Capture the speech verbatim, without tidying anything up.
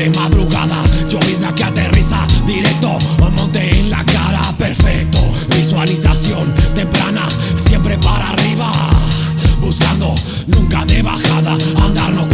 de madrugada, llovizna que aterriza directo, un monte en la cara, perfecto. Visualización temprana, siempre para arriba, buscando nunca de bajada, andar no